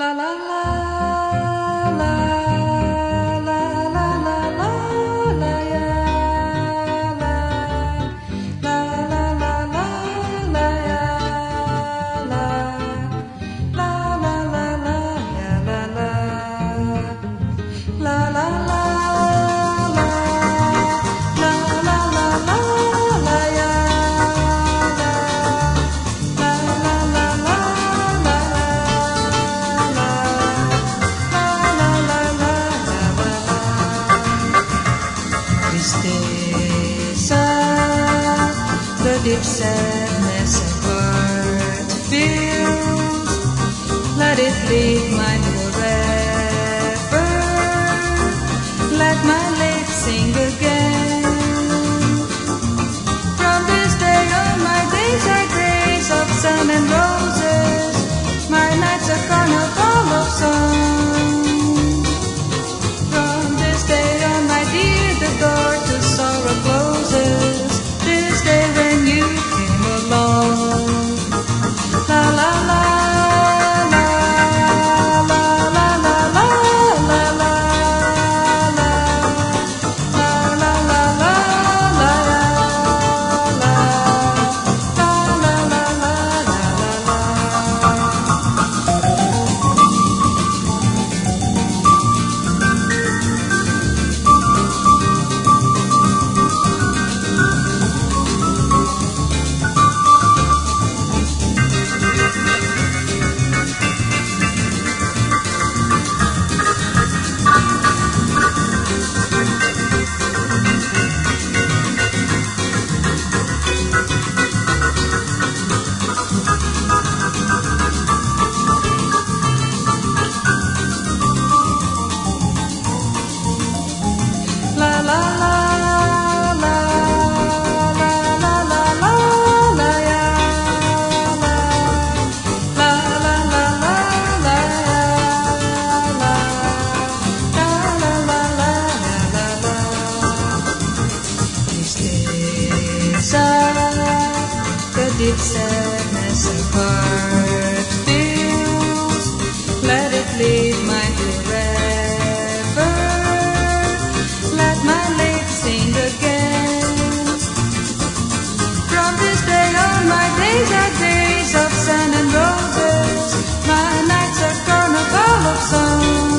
La la la la la la la la la ya la la la la la la ya la la la la la ya la la la la la the deep sadness of heart feels. Let it lead mine forever. Let my lips sing again. From this day on, my days are days of sun and roses. My nights are carnival of song. From this day on, my dear, the door to sorrow closes. This day when you came along. La la la la la la la la la la la la la la la la the deep sadness of heart feels. Let it lead mine forever. Let my lips sing again. From this day on, my days are days of sun and roses. My nights are carnival of song.